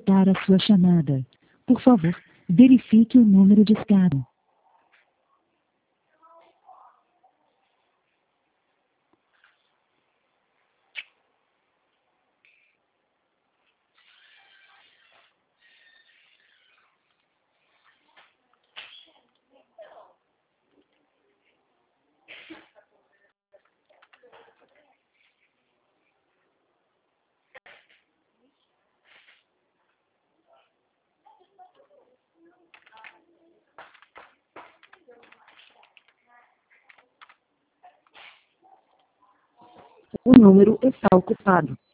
completar a sua chamada. Por favor, verifique o número de escada. O número está ocupado.